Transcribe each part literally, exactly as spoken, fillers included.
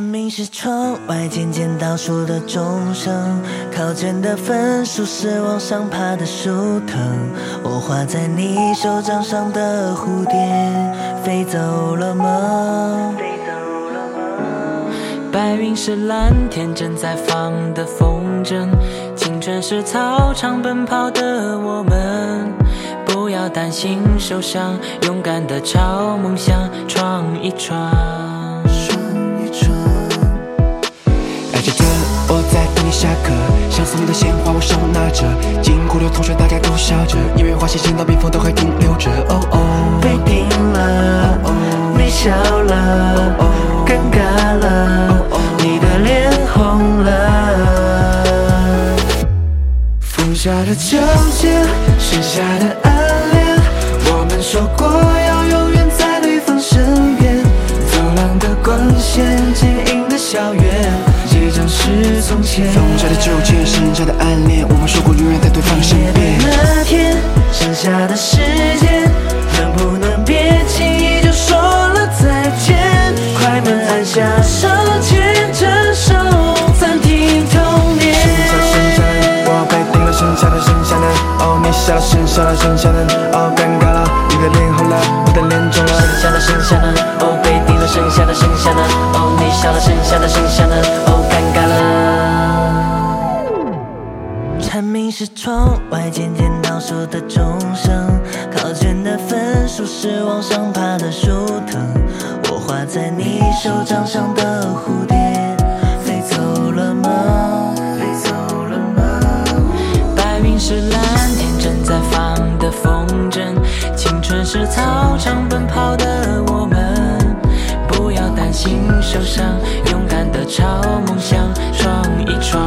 蝉鸣是窗外渐渐倒数的钟声，考卷的分数是往上爬的树藤。我画在你手掌上的蝴蝶飞走了吗？ 白云是蓝天正在放的风筝，青春是操场奔跑的我们。不要担心受伤，勇敢地朝梦想闯一闯。 爱着的我在等你下课，想送你的鲜花我手拿着，经过的同学大家都笑着，因为花谢见到冰封都还停留着。哦哦， 被定了，哦哦，你笑了，哦哦，尴尬了，哦哦，你的脸红了。 风下的纠结，剩下的暗恋，我们说过要永远在对方身边。走廊的光线，坚硬的校园，即将是从前。风下的纠结，剩下的暗恋，我们说过永远在对方身边。 那天剩下的时间，能不能别轻易就说了再见？快门按下手牵着手，暂停童年。 剩下剩下的，我被定了，剩下的剩下的，哦，你笑了，剩下的剩下的，哦，尴尬了，你的脸红了，我的脸肿了。 剩下的剩下的，哦，被定了，剩下的剩下的，哦，你笑了，剩下的剩下的，哦，尴尬了。 蝉鸣是窗外渐渐倒数的钟声，考卷的分数是往上爬的树藤。我画在你手掌上的蝴蝶飞走了吗？飞走了吗？ 白云是蓝天正在放的风筝，青春是操场奔跑的我们。不要担心受伤，勇敢地朝梦想闯一闯。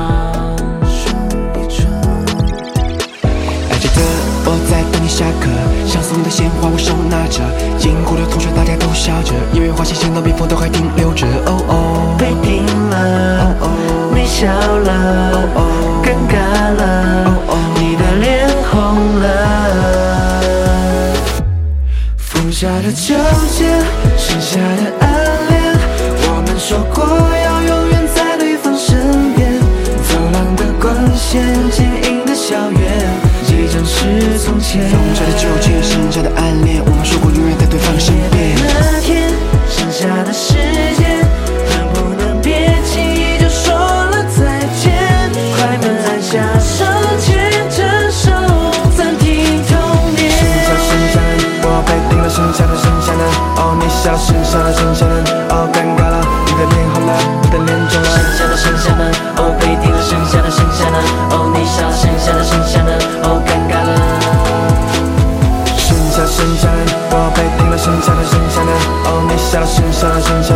我在等你下课，想送你的鲜花我手拿着，经过的同学大家都笑着，因为花谢见到冰封都还停留着。哦哦， 被定了，哦哦，你笑了，哦哦，尴尬了，哦哦，你的脸红了。 风下的纠结，剩下的暗恋，我们说过要永远在对方身边。走廊的光线，坚硬的校园，即将是从前。风下的纠结，剩下的暗恋，我们说过永远在对方身边。 那天剩下的时间，能不能别轻易就说了再见？快门按下手牵着手，暂停童年。 剩下剩下的，我被定了，剩下的剩下的，哦，你笑了，剩下的剩下的，哦，尴尬了，你的脸红了，我的脸肿了。 剩下的剩下的，哦，被定了，剩下的剩下的，哦，你笑了，剩下的剩下的，哦，尴尬了。 剩下剩下的，我被定了，剩下的剩下的，哦，你笑了，剩下的剩下的。